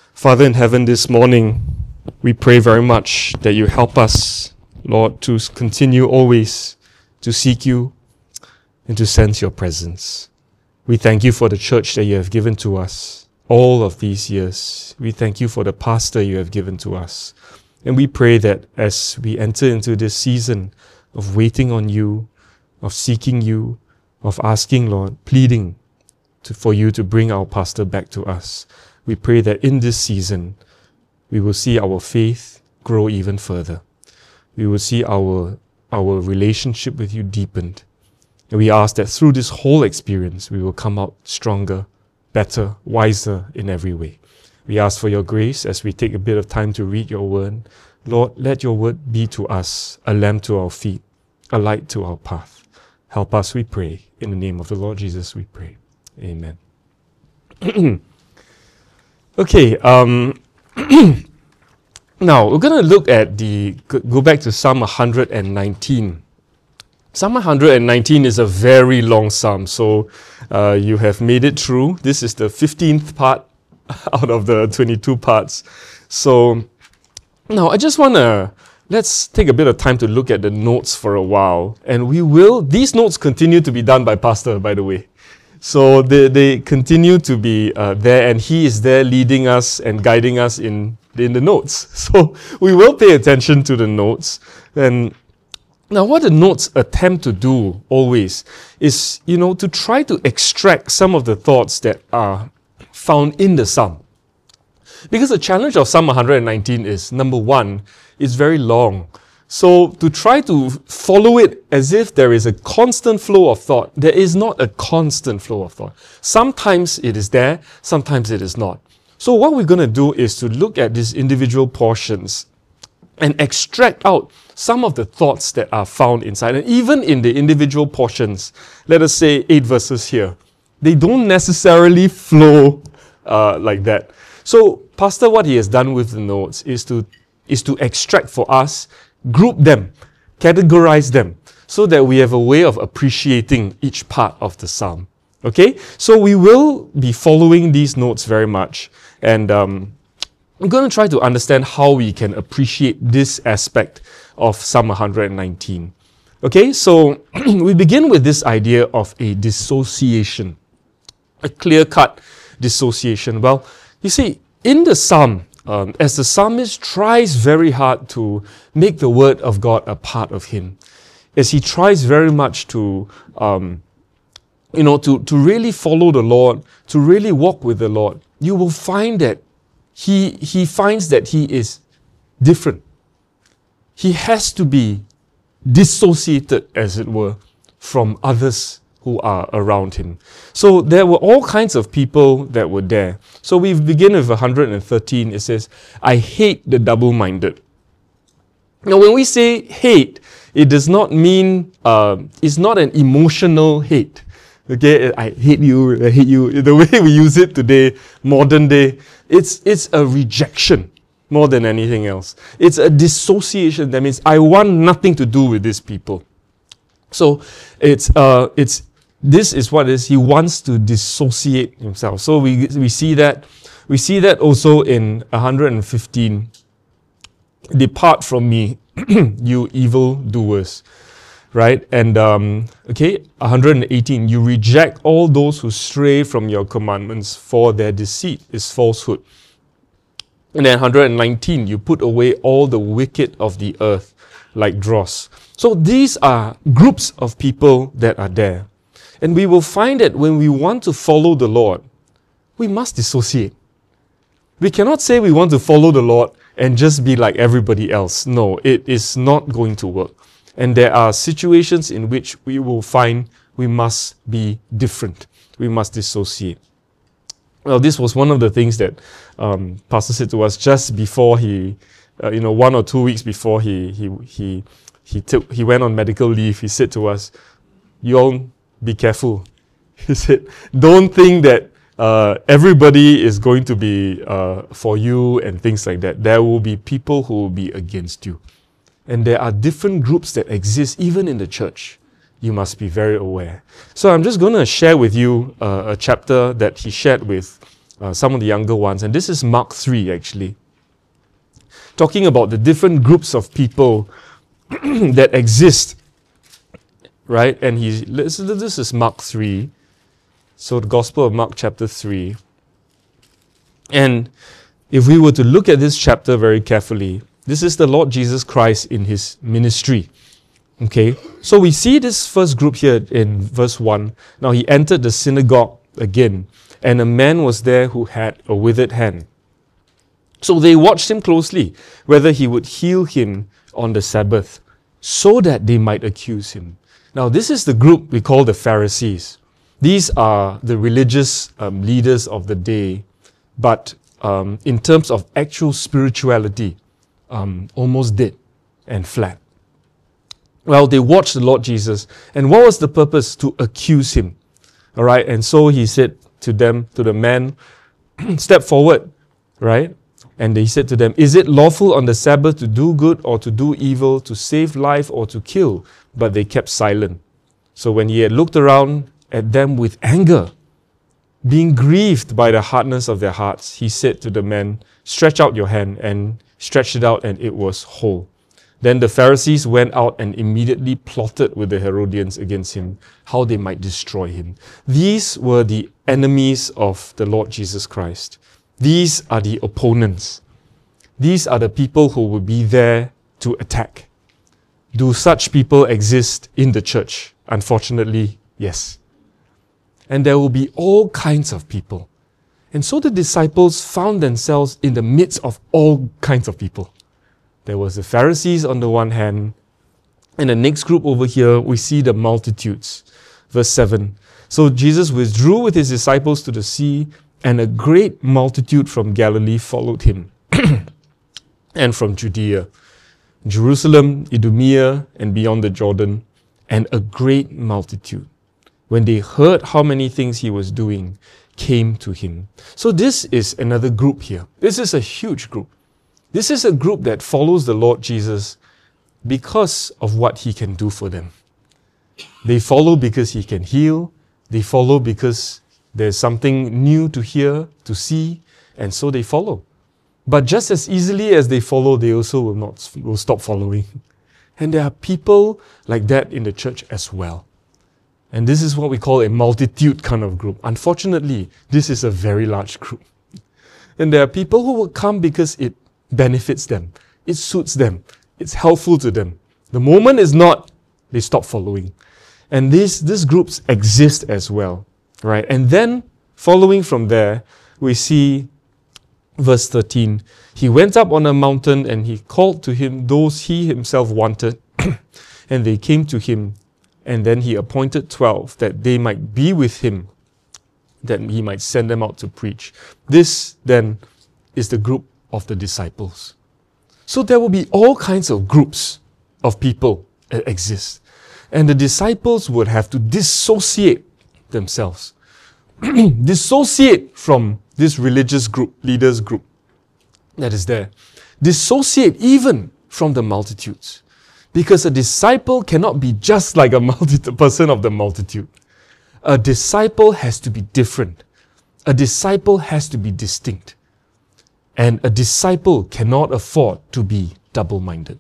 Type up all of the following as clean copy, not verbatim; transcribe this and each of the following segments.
Father in heaven, this morning, we pray very much that you help us, Lord, to continue always to seek you and to sense your presence. We thank you for the church that you have given to us all of these years. We thank you for the pastor you have given to us. And we pray that as we enter into this season of waiting on you, of seeking you, of asking, Lord, pleading for you to bring our pastor back to us, we pray that in this season, we will see our faith grow even further. We will see our relationship with you deepened. And we ask that through this whole experience, we will come out stronger, better, wiser in every way. We ask for your grace as we take a bit of time to read your word. Lord, let your word be to us a lamp to our feet, a light to our path. Help us, we pray. In the name of the Lord Jesus, we pray. Amen. Okay, now we're going to look at go back to Psalm 119. Psalm 119 is a very long psalm, so you have made it through. This is the 15th part out of the 22 parts. So now I just let's take a bit of time to look at the notes for a while. And these notes continue to be done by Pastor, by the way. So they continue to be there, and he is there leading us and guiding us in the notes. So we will pay attention to the notes. And now what the notes attempt to do always is, to try to extract some of the thoughts that are found in the psalm. Because the challenge of Psalm 119 is, number one, it's very long. So to try to follow it as if there is a constant flow of thought, there is not a constant flow of thought. Sometimes it is there, sometimes it is not. So what we're going to do is to look at these individual portions and extract out some of the thoughts that are found inside. And even in the individual portions, let us say 8 verses here, they don't necessarily flow like that. So Pastor, what he has done with the notes is to extract for us, group them, categorize them, so that we have a way of appreciating each part of the psalm. Okay? So we will be following these notes very much. And I'm going to try to understand how we can appreciate this aspect of Psalm 119. Okay? So we begin with this idea of a dissociation. A clear-cut dissociation. Well, you see, in the psalm, as the psalmist tries very hard to make the word of God a part of him, as he tries very much to really follow the Lord, to really walk with the Lord, you will find that he finds that he is different. He has to be dissociated, as it were, from others who are around him. So there were all kinds of people that were there. So we begin with 113. It says, I hate the double-minded. Now when we say hate, it does not mean, it's not an emotional hate. Okay, I hate you. The way we use it today, modern day, it's a rejection more than anything else. It's a dissociation. That means I want nothing to do with these people. So this is what it is. He wants to dissociate himself. So we see that. We see that also in 115. Depart from me, you evil doers. Right? And 118. You reject all those who stray from your commandments, for their deceit is falsehood. And then 119. You put away all the wicked of the earth like dross. So these are groups of people that are there. And we will find that when we want to follow the Lord, we must dissociate. We cannot say we want to follow the Lord and just be like everybody else. No, it is not going to work. And there are situations in which we will find we must be different. We must dissociate. Well, this was one of the things that Pastor said to us just before 1 or 2 weeks before he went on medical leave. He said to us, you all be careful. He said, don't think that everybody is going to be for you and things like that. There will be people who will be against you. And there are different groups that exist even in the church. You must be very aware. So I'm just going to share with you a chapter that he shared with some of the younger ones. And this is Mark 3, actually, talking about the different groups of people that exist, right? And this is Mark 3. So the Gospel of Mark chapter 3. And if we were to look at this chapter very carefully, this is the Lord Jesus Christ in his ministry. Okay, so we see this first group here in verse 1. Now he entered the synagogue again, and a man was there who had a withered hand. So they watched him closely, whether he would heal him on the Sabbath, so that they might accuse him. Now this is the group we call the Pharisees. These are the religious leaders of the day, but in terms of actual spirituality, almost dead and flat. Well, they watched the Lord Jesus, and what was the purpose? To accuse him. All right, and so he said to them, to the man, step forward, right? And he said to them, is it lawful on the Sabbath to do good or to do evil, to save life or to kill? But they kept silent. So when he had looked around at them with anger, being grieved by the hardness of their hearts, he said to the man, stretch out your hand, and stretched it out, and it was whole. Then the Pharisees went out and immediately plotted with the Herodians against him, how they might destroy him. These were the enemies of the Lord Jesus Christ. These are the opponents. These are the people who will be there to attack. Do such people exist in the church? Unfortunately, yes. And there will be all kinds of people. And so the disciples found themselves in the midst of all kinds of people. There was the Pharisees on the one hand, and the next group over here, we see the multitudes. Verse 7. So Jesus withdrew with his disciples to the sea, and a great multitude from Galilee followed him, and from Judea, Jerusalem, Idumea, and beyond the Jordan, and a great multitude, when they heard how many things he was doing, came to him. So this is another group here. This is a huge group. This is a group that follows the Lord Jesus because of what he can do for them. They follow because he can heal. They follow because there's something new to hear, to see, and so they follow. But just as easily as they follow, they also will stop following. And there are people like that in the church as well. And this is what we call a multitude kind of group. Unfortunately, this is a very large group. And there are people who will come because it benefits them. It suits them. It's helpful to them. The moment is not, they stop following. And these groups exist as well, right? And then, following from there, we see verse 13. He went up on a mountain and he called to him those he himself wanted, and they came to him. And then he appointed 12 that they might be with him, that he might send them out to preach. This then is the group of the disciples. So there will be all kinds of groups of people that exist. And the disciples would have to dissociate themselves. Dissociate from this religious group, leaders group that is there. Dissociate even from the multitudes. Because a disciple cannot be just like a person of the multitude. A disciple has to be different. A disciple has to be distinct. And a disciple cannot afford to be double-minded.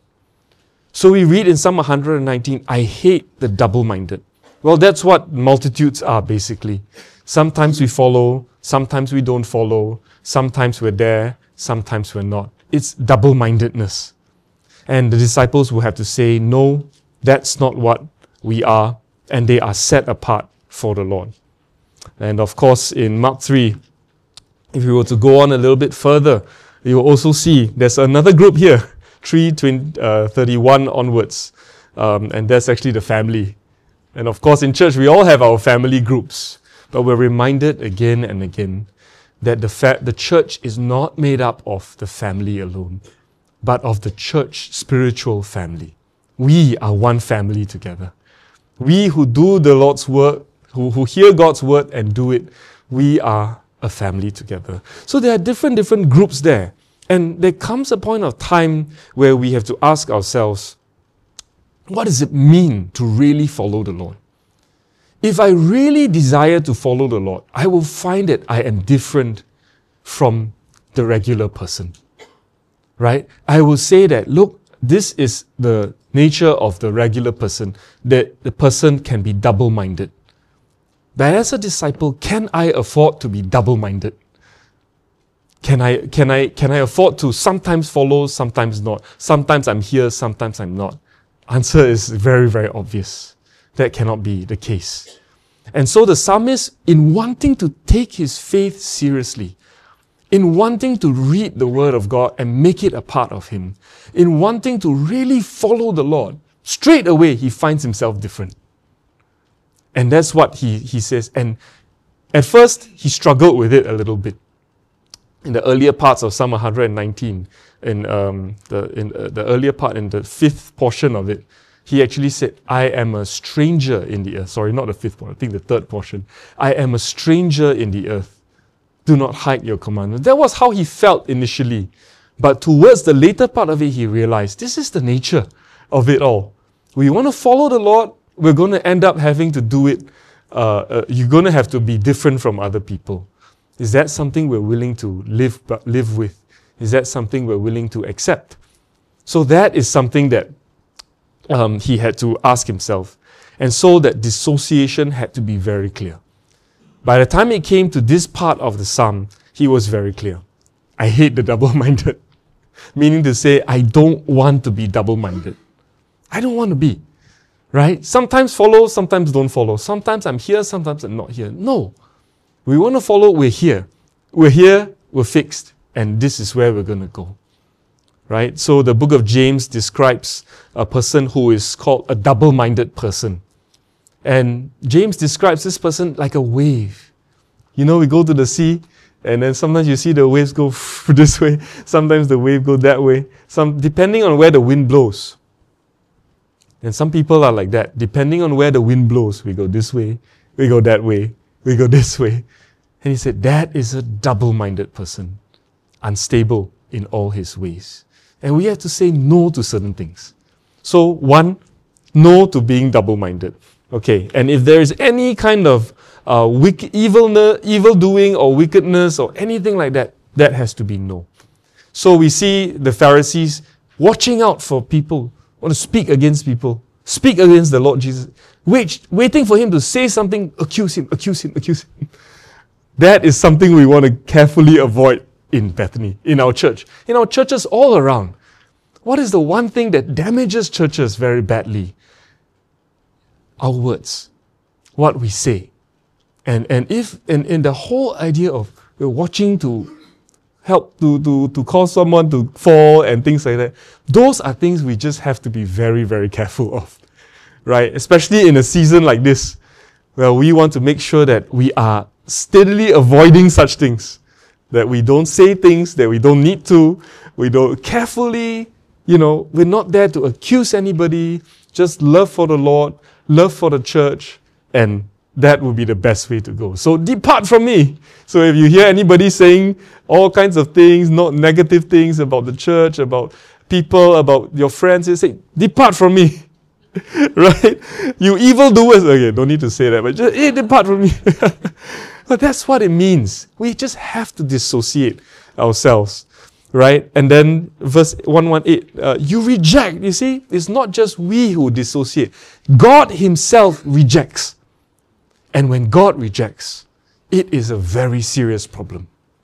So we read in Psalm 119, I hate the double-minded. Well, that's what multitudes are basically. Sometimes we follow, sometimes we don't follow, sometimes we're there, sometimes we're not. It's double-mindedness. And the disciples will have to say, no, that's not what we are, and they are set apart for the Lord. And of course, in Mark 3, if we were to go on a little bit further, you will also see there's another group here, 31 onwards, and that's actually the family. And of course, in church, we all have our family groups, but we're reminded again and again that the church is not made up of the family alone, but of the church spiritual family. We are one family together. We who do the Lord's work, who hear God's word and do it, we are a family together. So there are different groups there. And there comes a point of time where we have to ask ourselves, what does it mean to really follow the Lord? If I really desire to follow the Lord, I will find that I am different from the regular person. Right? I will say that, look, this is the nature of the regular person, that the person can be double-minded. But as a disciple, can I afford to be double-minded? Can I afford to sometimes follow, sometimes not? Sometimes I'm here, sometimes I'm not. Answer is very, very obvious. That cannot be the case. And so the psalmist, in wanting to take his faith seriously, in wanting to read the Word of God and make it a part of him, in wanting to really follow the Lord, straight away he finds himself different. And that's what he says. And at first, he struggled with it a little bit. In the earlier parts of Psalm 119, in the earlier part, in the fifth portion of it, he actually said, I am a stranger in the earth. Sorry, not the fifth portion, I think the third portion. I am a stranger in the earth. Do not hide your commandments. That was how he felt initially. But towards the later part of it, he realized this is the nature of it all. We want to follow the Lord, we're going to end up having to do it. You're going to have to be different from other people. Is that something we're willing to live with? Is that something we're willing to accept? So that is something that he had to ask himself. And so that dissociation had to be very clear. By the time it came to this part of the psalm, he was very clear. I hate the double-minded. Meaning to say, I don't want to be double-minded. I don't want to be. Right? Sometimes follow, sometimes don't follow. Sometimes I'm here, sometimes I'm not here. No. We want to follow, we're here. We're here, we're fixed. And this is where we're going to go. Right? So the book of James describes a person who is called a double-minded person. And James describes this person like a wave. You know, we go to the sea, and then sometimes you see the waves go this way, sometimes the wave go that way, depending on where the wind blows. And some people are like that. Depending on where the wind blows, we go this way, we go that way, we go this way. And he said, that is a double-minded person, unstable in all his ways. And we have to say no to certain things. So, one, no to being double-minded. Okay, and if there is any kind of evil doing or wickedness or anything like that, that has to be no. So we see the Pharisees watching out for people, want to speak against people, speak against the Lord Jesus, waiting for him to say something, accuse him. That is something we want to carefully avoid in Bethany, in our church, in our churches all around. What is the one thing that damages churches very badly? Our words, what we say. And in the whole idea of we're watching to help to cause someone to fall and things like that, those are things we just have to be very, very careful of. Right? Especially in a season like this, where we want to make sure that we are steadily avoiding such things. That we don't say things that we don't need to. We don't carefully, we're not there to accuse anybody. Just love for the Lord, love for the church, and that would be the best way to go. So depart from me. So if you hear anybody saying all kinds of things, not negative things about the church, about people, about your friends, you say, depart from me. Right? You evildoers. Okay, don't need to say that, but just, hey, depart from me. But that's what it means. We just have to dissociate ourselves. Right? And then verse 118, you reject. You see, it's not just we who dissociate. God himself rejects. And when God rejects, it is a very serious problem.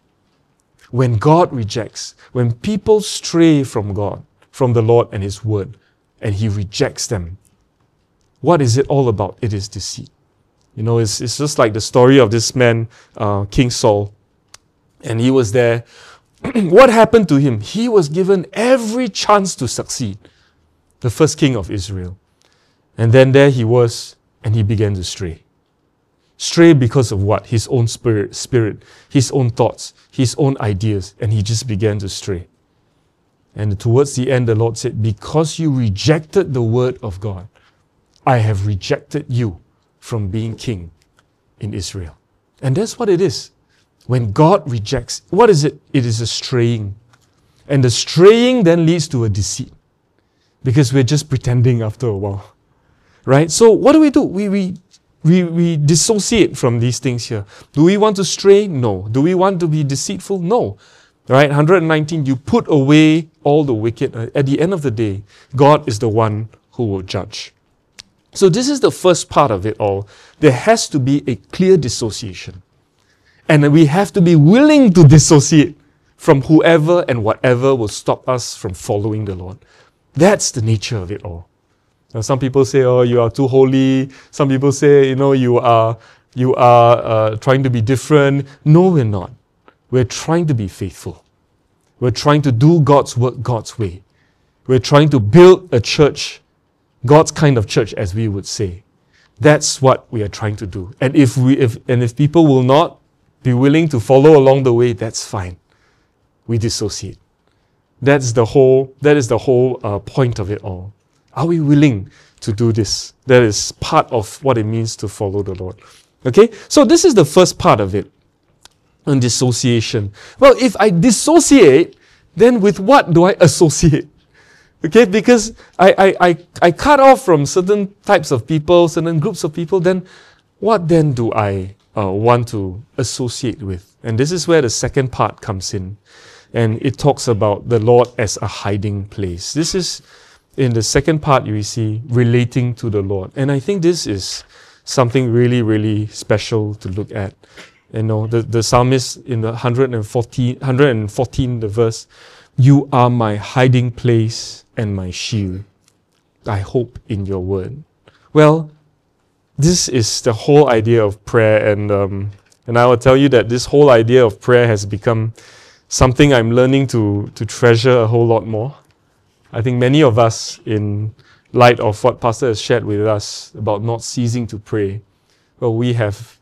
When God rejects, when people stray from God, from the Lord and his word, and he rejects them, what is it all about? It is deceit. It's just like the story of this man, King Saul. And he was there. What happened to him? He was given every chance to succeed. The first king of Israel. And then there he was, and he began to stray. Stray because of what? His own spirit, his own thoughts, his own ideas, and he just began to stray. And towards the end, the Lord said, because you rejected the word of God, I have rejected you from being king in Israel. And that's what it is. When God rejects, what is it? It is a straying. And the straying then leads to a deceit. Because we're just pretending after a while. Right? So what do? We we dissociate from these things here. Do we want to stray? No. Do we want to be deceitful? No. Right? 119, you put away all the wicked. At the end of the day, God is the one who will judge. So this is the first part of it all. There has to be a clear dissociation. And we have to be willing to dissociate from whoever and whatever will stop us from following the Lord. That's the nature of it all. Now, some people say, oh, you are too holy. Some people say, you are trying to be different. No, we're not. We're trying to be faithful. We're trying to do God's work God's way. We're trying to build a church, God's kind of church, as we would say. That's what we are trying to do. And if people will not be willing to follow along the way, that's fine. We dissociate. That is the whole point of it all. Are we willing to do this? That is part of what it means to follow the Lord. Okay? So this is the first part of it. On dissociation. Well, if I dissociate, then with what do I associate? Okay? Because I cut off from certain types of people, certain groups of people, then what then do I want to associate with? And this is where the second part comes in. And it talks about the Lord as a hiding place. This is, in the second part, you see, relating to the Lord. And I think this is something really, really special to look at. The psalmist in the 114, the verse, you are my hiding place and my shield. I hope in your word. Well, this is the whole idea of prayer, and I will tell you that this whole idea of prayer has become something I'm learning to treasure a whole lot more. I think many of us, in light of what Pastor has shared with us about not ceasing to pray, well, we have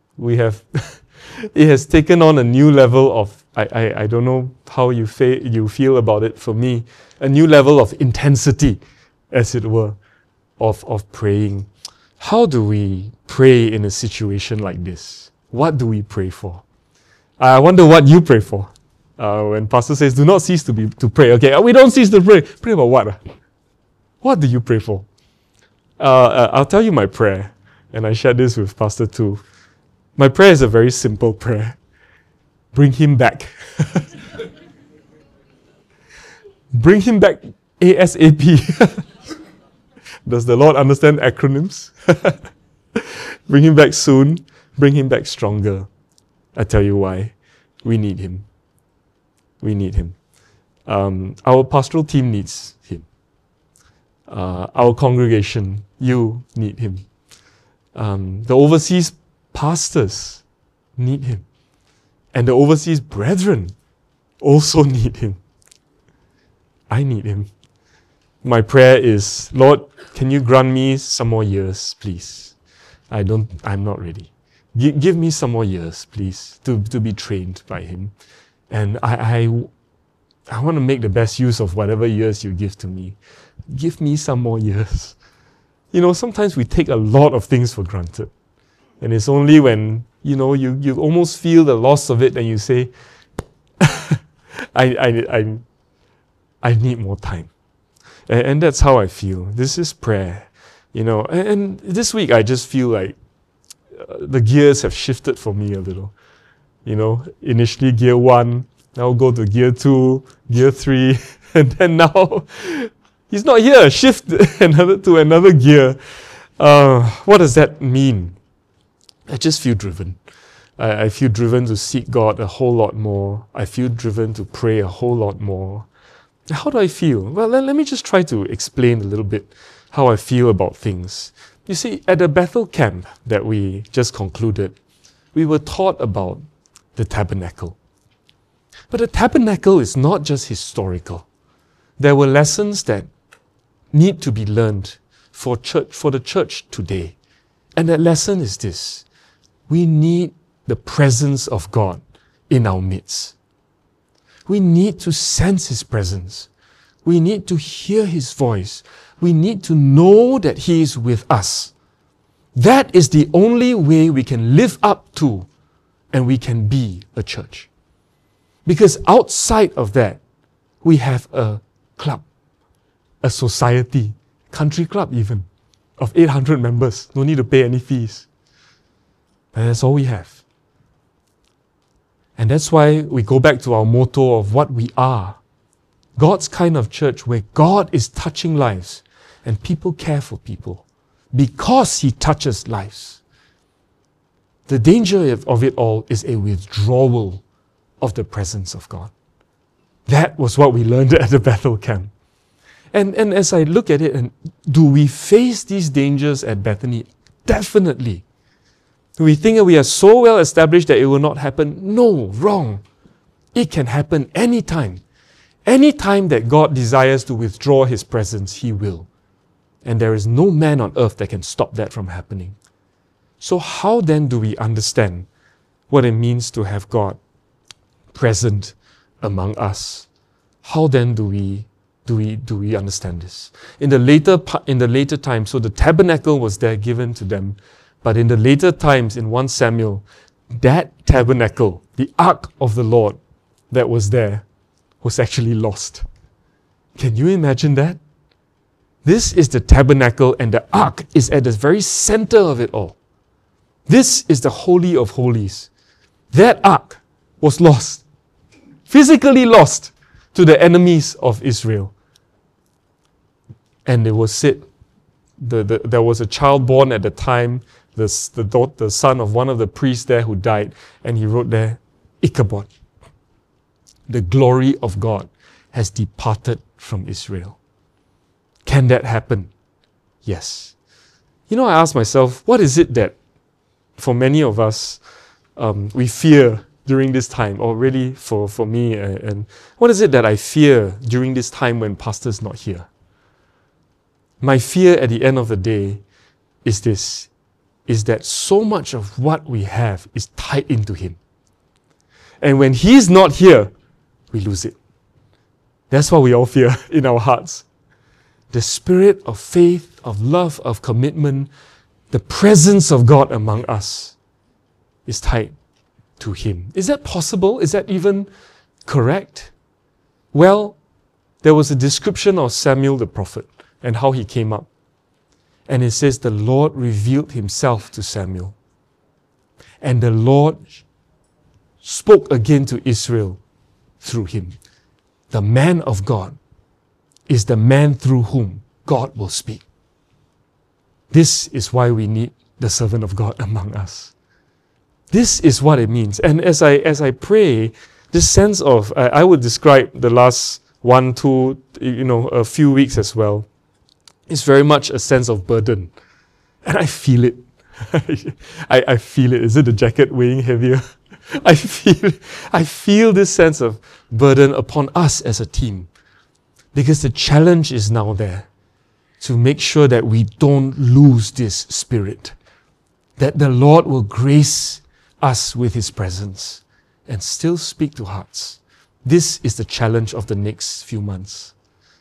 it has taken on a new level of, I don't know how you feel about it, for me, a new level of intensity, as it were, of praying. How do we pray in a situation like this? What do we pray for? I wonder what you pray for. When Pastor says, do not cease to pray. Okay, we don't cease to pray. Pray about what? What do you pray for? I'll tell you my prayer. And I shared this with Pastor too. My prayer is a very simple prayer. Bring him back. Bring him back ASAP. Does the Lord understand acronyms? Bring him back soon. Bring him back stronger. I tell you why. We need him. We need him. Our pastoral team needs him. Our congregation, you need him. The overseas pastors need him. And the overseas brethren also need him. I need him. My prayer is, Lord, can you grant me some more years, please? I'm not ready. Give me some more years, please, to be trained by him. And I want to make the best use of whatever years you give to me. Give me some more years. Sometimes we take a lot of things for granted. And it's only when, you almost feel the loss of it and you say, I need more time. And that's how I feel. This is prayer. And this week I just feel like the gears have shifted for me a little. Initially gear 1, now go to gear 2, gear 3, and then now he's not here. Shift to another gear. What does that mean? I just feel driven. I feel driven to seek God a whole lot more. I feel driven to pray a whole lot more. How do I feel? Well, let me just try to explain a little bit how I feel about things. You see, at the Bethel camp that we just concluded, we were taught about the tabernacle. But the tabernacle is not just historical. There were lessons that need to be learned for the church today. And that lesson is this. We need the presence of God in our midst. We need to sense his presence. We need to hear his voice. We need to know that he is with us. That is the only way we can live up to and we can be a church. Because outside of that, we have a club, a society, country club even, of 800 members. No need to pay any fees. And that's all we have. And that's why we go back to our motto of what we are. God's kind of church where God is touching lives and people care for people because He touches lives. The danger of it all is a withdrawal of the presence of God. That was what we learned at the Bethel camp. And as I look at it, and do we face these dangers at Bethany? Definitely. Do we think that we are so well established that it will not happen? No, wrong. It can happen anytime. Anytime that God desires to withdraw His presence, He will. And there is no man on earth that can stop that from happening. So how then do we understand what it means to have God present among us? How then do we understand this? In the later times, so the tabernacle was there given to them, but in the later times, in 1 Samuel, that tabernacle, the ark of the Lord that was there, was actually lost. Can you imagine that? This is the tabernacle and the ark is at the very center of it all. This is the Holy of Holies. That ark was lost, physically lost to the enemies of Israel. And it was said, there was a child born at the time, the son of one of the priests there who died, and he wrote there, Ichabod. The glory of God has departed from Israel. Can that happen? Yes. You know, I ask myself, what is it that for many of us we fear during this time, or really for me, and what is it that I fear during this time when pastor's not here? My fear at the end of the day is this, is that so much of what we have is tied into Him. And when He's not here, we lose it. That's what we all fear in our hearts. The spirit of faith, of love, of commitment, the presence of God among us is tied to Him. Is that possible? Is that even correct? Well, there was a description of Samuel the prophet and how he came up. And it says, the Lord revealed Himself to Samuel. And the Lord spoke again to Israel through him. The man of God is the man through whom God will speak. This is why we need the servant of God among us. This is what it means. And as I pray, this sense of, I would describe the last a few weeks as well, is very much a sense of burden. And I feel it. I feel it. Is it the jacket weighing heavier? I feel this sense of burden upon us as a team. Because the challenge is now there to make sure that we don't lose this spirit. That the Lord will grace us with His presence and still speak to hearts. This is the challenge of the next few months.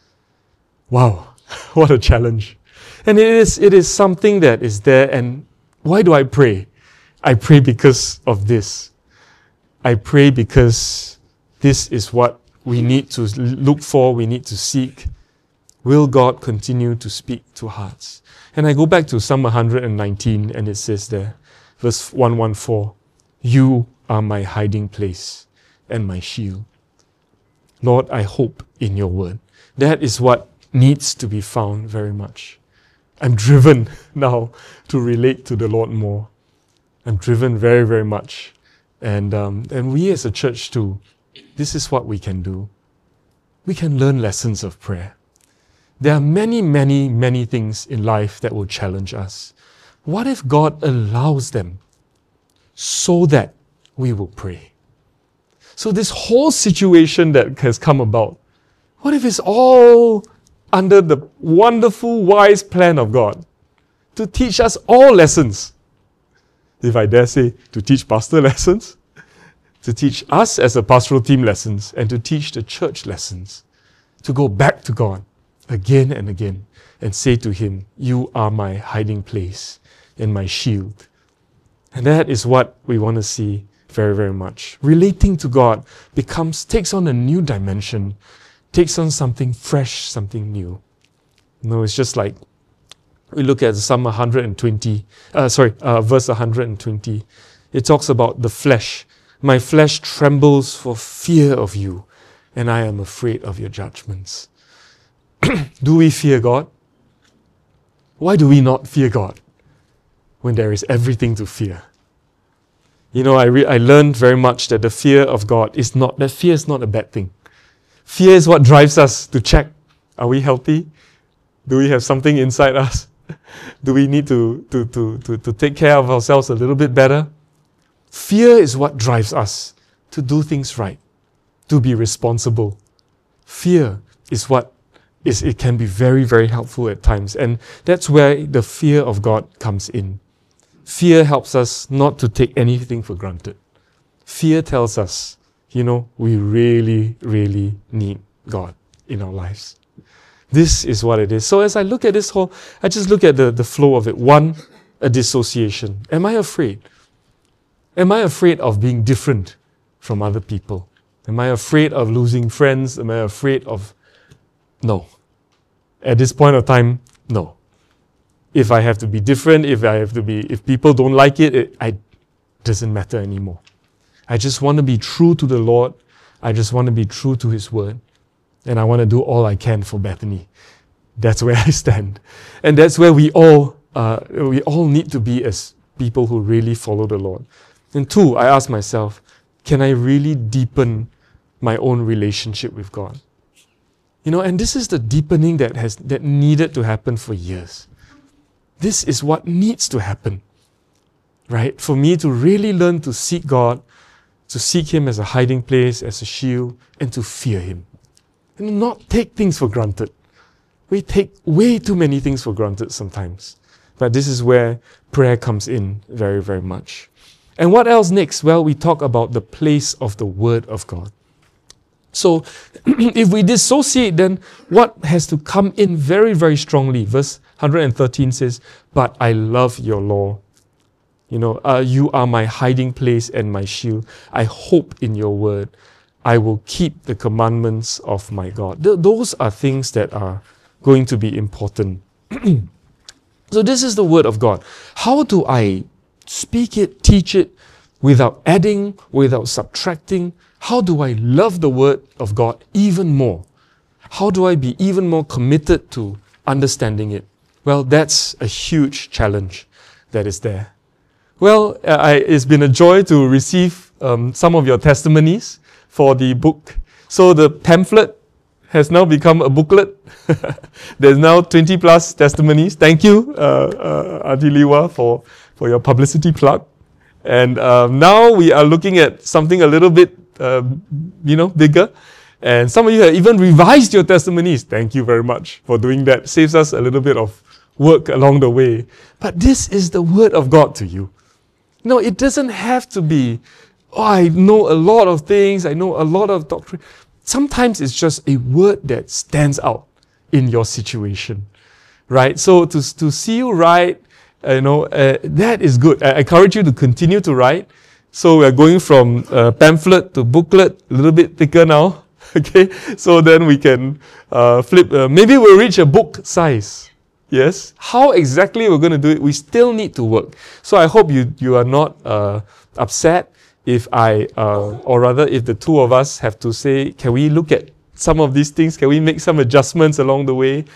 Wow, what a challenge. And it is something that is there. And why do I pray? I pray because of this. I pray because this is what we need to look for, we need to seek. Will God continue to speak to hearts? And I go back to Psalm 119 and it says there, verse 114, You are my hiding place and my shield. Lord, I hope in your word. That is what needs to be found very much. I'm driven now to relate to the Lord more. I'm driven very, very much. And we as a church too, this is what we can do. We can learn lessons of prayer. There are many, many, many things in life that will challenge us. What if God allows them so that we will pray? So this whole situation that has come about, what if it's all under the wonderful, wise plan of God to teach us all lessons? If I dare say, to teach pastor lessons, to teach us as a pastoral team lessons, and to teach the church lessons, to go back to God again and again and say to Him, You are my hiding place and my shield. And that is what we want to see very, very much. Relating to God takes on a new dimension, takes on something fresh, something new. No, it's just like We look at Psalm 120, verse 120. It talks about the flesh. My flesh trembles for fear of you, and I am afraid of your judgments. Do we fear God? Why do we not fear God when there is everything to fear? You know, I learned very much that the fear of God is not a bad thing. Fear is what drives us to check, are we healthy? Do we have something inside us? Do we need to take care of ourselves a little bit better? Fear is what drives us to do things right, to be responsible. Fear is it can be very, very helpful at times. And that's where the fear of God comes in. Fear helps us not to take anything for granted. Fear tells us, we really, really need God in our lives. This is what it is. So as I look at this I just look at the flow of it. One, a dissociation. Am I afraid? Am I afraid of being different from other people? Am I afraid of losing friends? Am I afraid of... No. At this point of time, no. If I have to be different, if people don't like it doesn't matter anymore. I just want to be true to the Lord. I just want to be true to His Word. And I want to do all I can for Bethany. That's where I stand. And that's where we all need to be as people who really follow the Lord. And two, I ask myself, can I really deepen my own relationship with God? And this is the deepening that needed to happen for years. This is what needs to happen, right? For me to really learn to seek God, to seek Him as a hiding place, as a shield, and to fear Him. And not take things for granted. We take way too many things for granted sometimes. But this is where prayer comes in very, very much. And what else next? Well, we talk about the place of the Word of God. So, if we dissociate, then what has to come in very, very strongly? Verse 113 says, but I love your law. You are my hiding place and my shield. I hope in your word. I will keep the commandments of my God. Those are things that are going to be important. So this is the word of God. How do I speak it, teach it, without adding, without subtracting? How do I love the word of God even more? How do I be even more committed to understanding it? Well, that's a huge challenge that is there. Well, it's been a joy to receive some of your testimonies for the book. So the pamphlet has now become a booklet. There's now 20 plus testimonies. Thank you, Adi Liwa, for your publicity plug. And now we are looking at something a little bit, bigger. And some of you have even revised your testimonies. Thank you very much for doing that. Saves us a little bit of work along the way. But this is the word of God to you. No, it doesn't have to be, I know a lot of things, I know a lot of doctrine. Sometimes it's just a word that stands out in your situation, right? So to see you write, that is good. I encourage you to continue to write. So we're going from pamphlet to booklet, a little bit thicker now. Okay, so then we can flip. Maybe we'll reach a book size. Yes. How exactly we're going to do it, we still need to work. So I hope you are not upset if if the two of us have to say, can we look at some of these things? Can we make some adjustments along the way?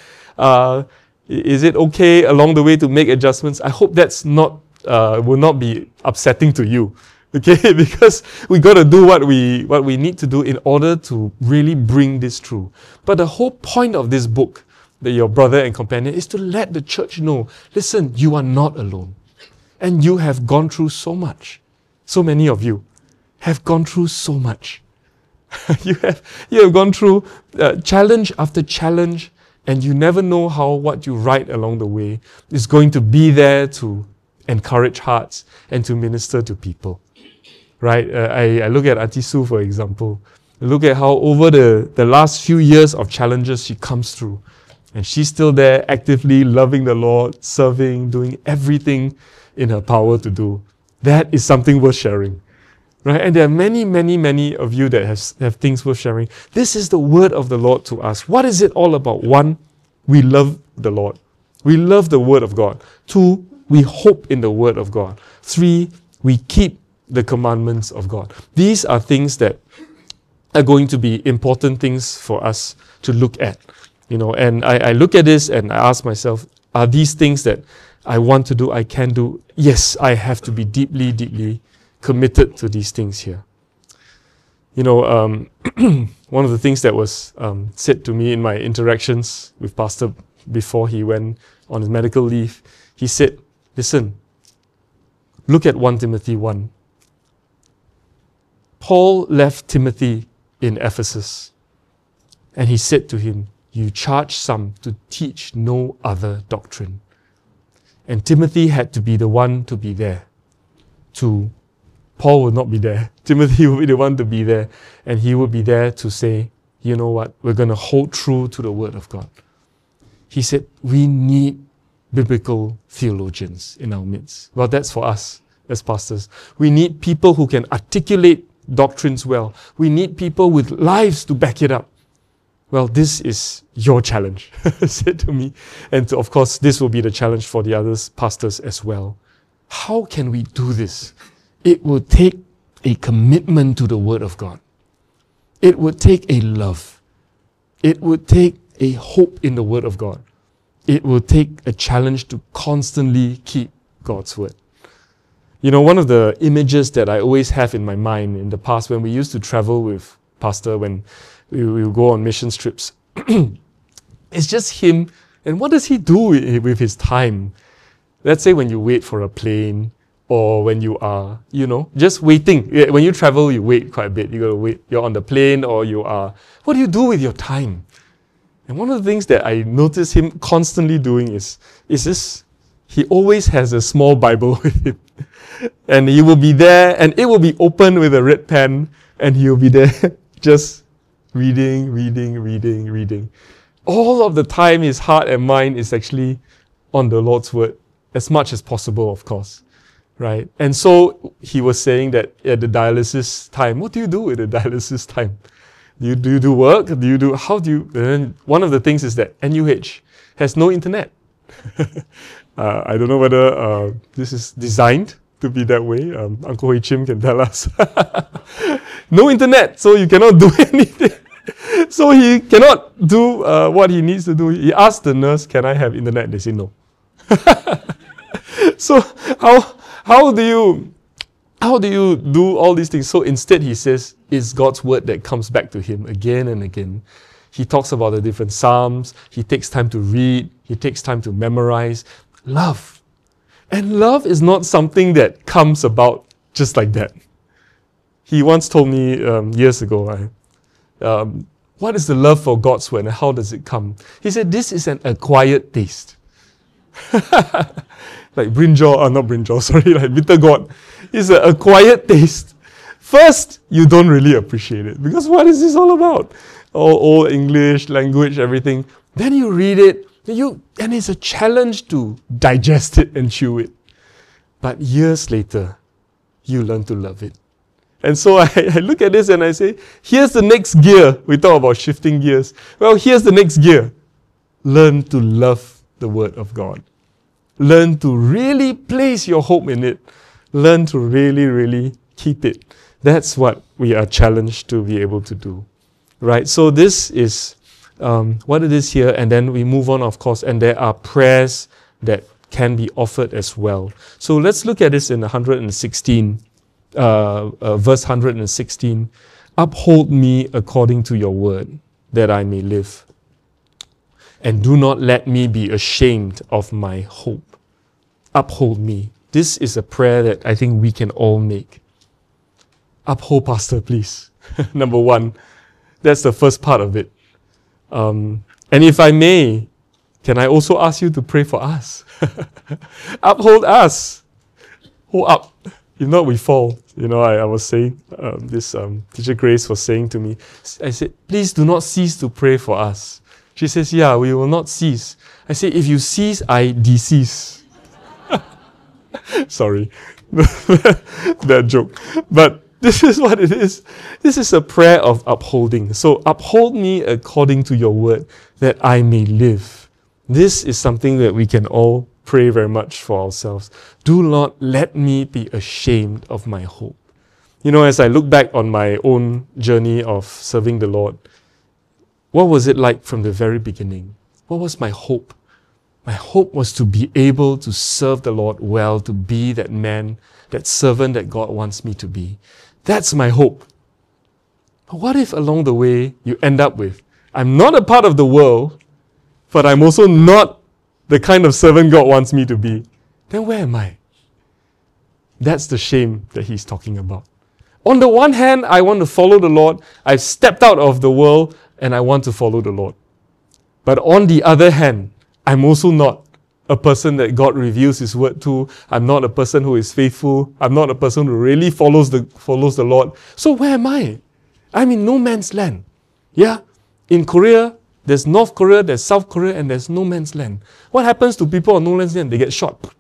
Is it okay along the way to make adjustments? I hope that's will not be upsetting to you. Okay, because we got to do what we need to do in order to really bring this through. But the whole point of this book, your brother and companion, is to let the church know, listen, you are not alone. And you have gone through so much. So many of you have gone through so much. You have gone through challenge after challenge, and you never know how what you write along the way is going to be there to encourage hearts and to minister to people. Right? I look at Auntie Sue, for example. Look at how over the last few years of challenges she comes through. And she's still there actively loving the Lord, serving, doing everything in her power to do. That is something worth sharing. Right? And there are many, many, many of you that have things worth sharing. This is the word of the Lord to us. What is it all about? One, we love the Lord. We love the Word of God. 2, we hope in the Word of God. 3, we keep the commandments of God. These are things that are going to be important things for us to look at. And I look at this and I ask myself, are these things that I want to do, I can do? Yes, I have to be deeply, deeply committed to these things here. One of the things that was said to me in my interactions with Pastor before he went on his medical leave, he said, listen, look at 1 Timothy 1. Paul left Timothy in Ephesus, and he said to him, you charge some to teach no other doctrine. And Timothy had to be the one to be there. Paul would not be there. Timothy would be the one to be there, and he would be there to say, you know what, we're going to hold true to the Word of God. He said, we need biblical theologians in our midst. Well, that's for us as pastors. We need people who can articulate doctrines well. We need people with lives to back it up. Well, this is your challenge, said to me. And of course, this will be the challenge for the other pastors as well. How can we do this? It will take a commitment to the Word of God. It would take a love. It would take a hope in the Word of God. It will take a challenge to constantly keep God's Word. One of the images that I always have in my mind in the past when we used to travel with Pastor, when we will go on mission trips, it's just him. And what does he do with his time? Let's say when you wait for a plane, or when you are, just waiting. When you travel, you wait quite a bit. You got to wait. You're on the plane, or you are. What do you do with your time? And one of the things that I notice him constantly doing is this. He always has a small Bible with him. And he will be there, and it will be open with a red pen, and he will be there just reading. All of the time, his heart and mind is actually on the Lord's Word, as much as possible, of course. Right? And so he was saying that at the dialysis time, what do you do with the dialysis time? Do you do work? And one of the things is that NUH has no internet. I don't know whether this is designed to be that way. Uncle Hui Chim can tell us. No internet, so you cannot do anything. So he cannot do what he needs to do. He asked the nurse, can I have internet? They say no. So how do you do all these things? So instead he says it's God's Word that comes back to him again and again. He talks about the different Psalms. He takes time to read. He takes time to memorize. Love. And love is not something that comes about just like that. He once told me years ago, what is the love for God's Word and how does it come? He said, this is an acquired taste. Like brinjal, not brinjal, sorry, like bitter gourd. It's an acquired taste. First, you don't really appreciate it because what is this all about? All old English, language, everything. Then you read it, and it's a challenge to digest it and chew it. But years later, you learn to love it. And so I look at this and I say, here's the next gear. We talk about shifting gears. Well, here's the next gear. Learn to love the Word of God. Learn to really place your hope in it. Learn to really, really keep it. That's what we are challenged to be able to do. Right? So this is what it is here. And then we move on, of course. And there are prayers that can be offered as well. So let's look at this in 116. Verse 116, uphold me according to your word, that I may live. And do not let me be ashamed of my hope. Uphold me. This is a prayer that I think we can all make. Uphold Pastor, please. Number one. That's the first part of it. And if I may, can I also ask you to pray for us? Uphold us. Hold up. If not, we fall. I was saying, Teacher Grace was saying to me, I said, please do not cease to pray for us. She says, yeah, we will not cease. I say, if you cease, I decease. Sorry, that joke. But this is what it is. This is a prayer of upholding. So uphold me according to your word, that I may live. This is something that we can all pray very much for ourselves. Do not let me be ashamed of my hope. You know, as I look back on my own journey of serving the Lord, what was it like from the very beginning? What was my hope? My hope was to be able to serve the Lord well, to be that man, that servant that God wants me to be. That's my hope. But what if along the way you end up with, I'm not a part of the world, but I'm also not the kind of servant God wants me to be? Then where am I? That's the shame that he's talking about. On the one hand, I want to follow the Lord. I've stepped out of the world and I want to follow the Lord. But on the other hand, I'm also not a person that God reveals His word to. I'm not a person who is faithful. I'm not a person who really follows the Lord. So where am I? I'm in no man's land. Yeah? In Korea, there's North Korea, there's South Korea, and there's no man's land. What happens to people on no man's land? They get shot.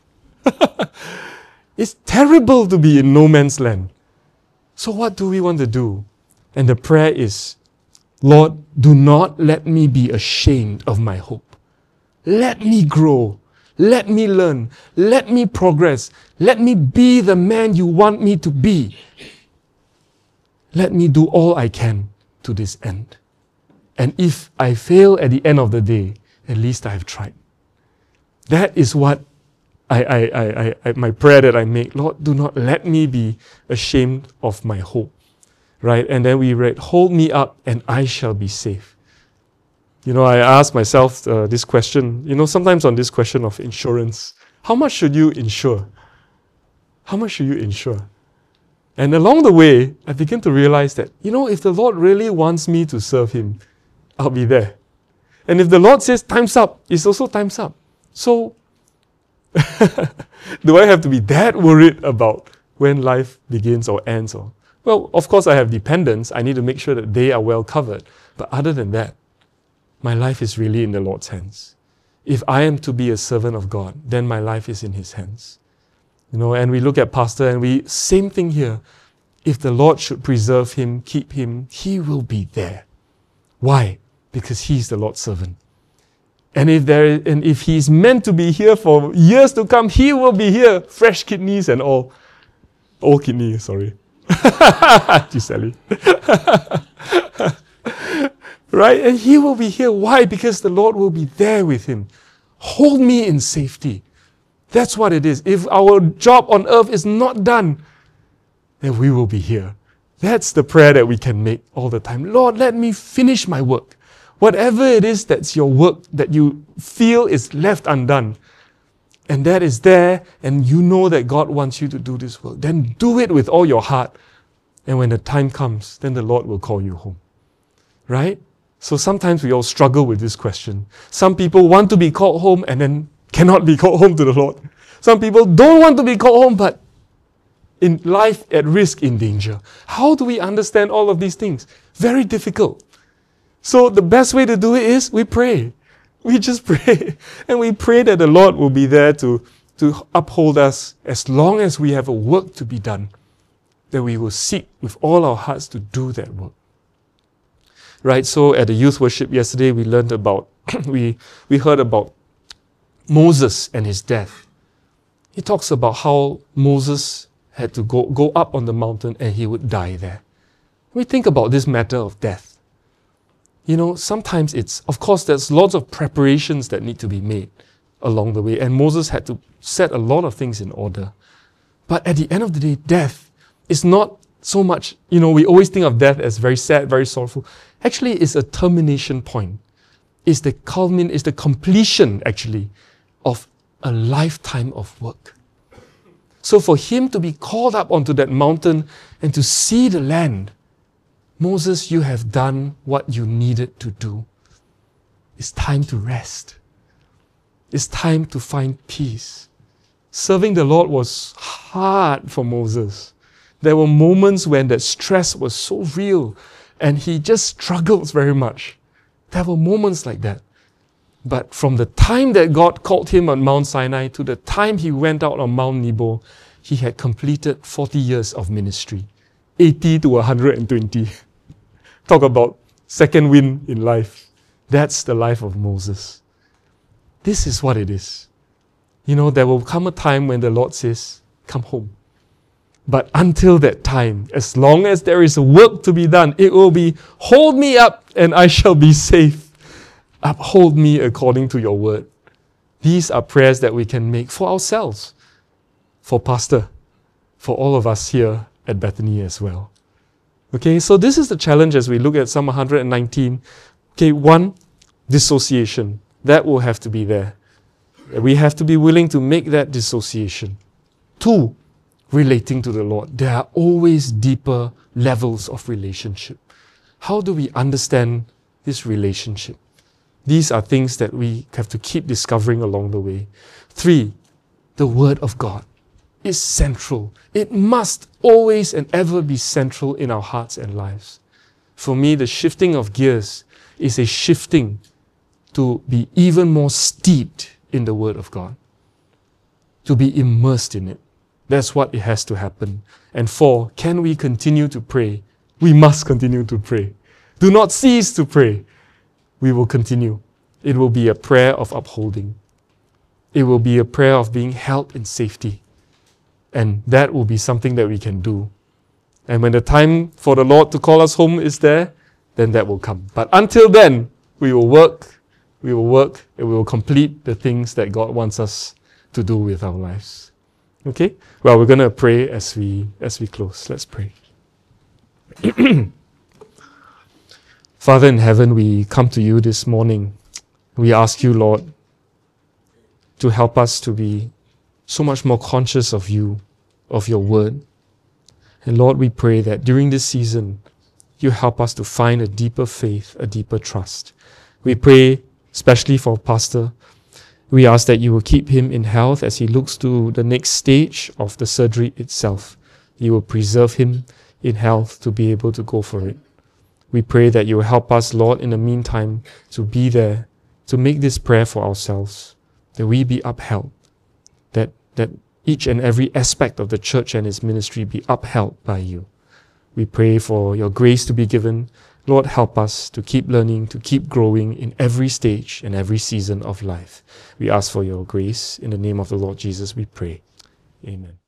It's terrible to be in no man's land. So what do we want to do? And the prayer is, Lord, do not let me be ashamed of my hope. Let me grow. Let me learn. Let me progress. Let me be the man you want me to be. Let me do all I can to this end. And if I fail at the end of the day, at least I've tried. That is what my prayer that I make. Lord, do not let me be ashamed of my hope. Right? And then we read, hold me up and I shall be safe. You know, I ask myself this question, sometimes on this question of insurance, how much should you insure? How much should you insure? And along the way, I begin to realize that, if the Lord really wants me to serve Him, I'll be there. And if the Lord says time's up, it's also time's up. So, do I have to be that worried about when life begins or ends? Well, of course I have dependents. I need to make sure that they are well covered. But other than that, my life is really in the Lord's hands. If I am to be a servant of God, then my life is in His hands. And we look at Pastor and same thing here. If the Lord should preserve him, keep him, he will be there. Why? Because he's the Lord's servant. And if he's meant to be here for years to come, he will be here. Fresh kidneys and all. Old kidney, sorry. Giselle. Right? And he will be here. Why? Because the Lord will be there with him. Hold me in safety. That's what it is. If our job on earth is not done, then we will be here. That's the prayer that we can make all the time. Lord, let me finish my work. Whatever it is that's your work that you feel is left undone, and that is there, and you know that God wants you to do this work, then do it with all your heart. And when the time comes, then the Lord will call you home. Right? So sometimes we all struggle with this question. Some people want to be called home and then cannot be called home to the Lord. Some people don't want to be called home, but in life at risk, in danger. How do we understand all of these things? Very difficult. So the best way to do it is we pray. We just pray. And we pray that the Lord will be there to uphold us as long as we have a work to be done, that we will seek with all our hearts to do that work. Right? So at the youth worship yesterday, we learned about, we heard about Moses and his death. He talks about how Moses had to go up on the mountain and he would die there. We think about this matter of death. Sometimes of course, there's lots of preparations that need to be made along the way, and Moses had to set a lot of things in order. But at the end of the day, death is not so much, we always think of death as very sad, very sorrowful. Actually, it's a termination point. It's the completion, actually, of a lifetime of work. So for him to be called up onto that mountain and to see the land, Moses, you have done what you needed to do. It's time to rest. It's time to find peace. Serving the Lord was hard for Moses. There were moments when that stress was so real and he just struggled very much. There were moments like that. But from the time that God called him on Mount Sinai to the time he went out on Mount Nebo, he had completed 40 years of ministry. 80 to 120. Talk about second wind in life. That's the life of Moses. This is what it is. You know, there will come a time when the Lord says, come home. But until that time, as long as there is a work to be done, it will be, hold me up and I shall be safe. Uphold me according to your word. These are prayers that we can make for ourselves, for Pastor, for all of us here at Bethany as well. Okay, so this is the challenge as we look at Psalm 119. Okay, 1, dissociation. That will have to be there. We have to be willing to make that dissociation. 2, relating to the Lord. There are always deeper levels of relationship. How do we understand this relationship? These are things that we have to keep discovering along the way. 3, the Word of God is central. It must always and ever be central in our hearts and lives. For me, the shifting of gears is a shifting to be even more steeped in the Word of God, to be immersed in it. That's what it has to happen. And 4, can we continue to pray? We must continue to pray. Do not cease to pray. We will continue. It will be a prayer of upholding. It will be a prayer of being held in safety. And that will be something that we can do. And when the time for the Lord to call us home is there, then that will come. But until then, we will work, and we will complete the things that God wants us to do with our lives. Okay? Well, we're going to pray as we close. Let's pray. Father in heaven, we come to you this morning. We ask you, Lord, to help us to be so much more conscious of you, of your word. And Lord, we pray that during this season, you help us to find a deeper faith, a deeper trust. We pray, especially for Pastor, we ask that you will keep him in health as he looks to the next stage of the surgery itself. You will preserve him in health to be able to go for it. We pray that you will help us, Lord, in the meantime, to be there, to make this prayer for ourselves, that we be upheld, that each and every aspect of the church and its ministry be upheld by you. We pray for your grace to be given. Lord, help us to keep learning, to keep growing in every stage and every season of life. We ask for your grace. In the name of the Lord Jesus, we pray. Amen.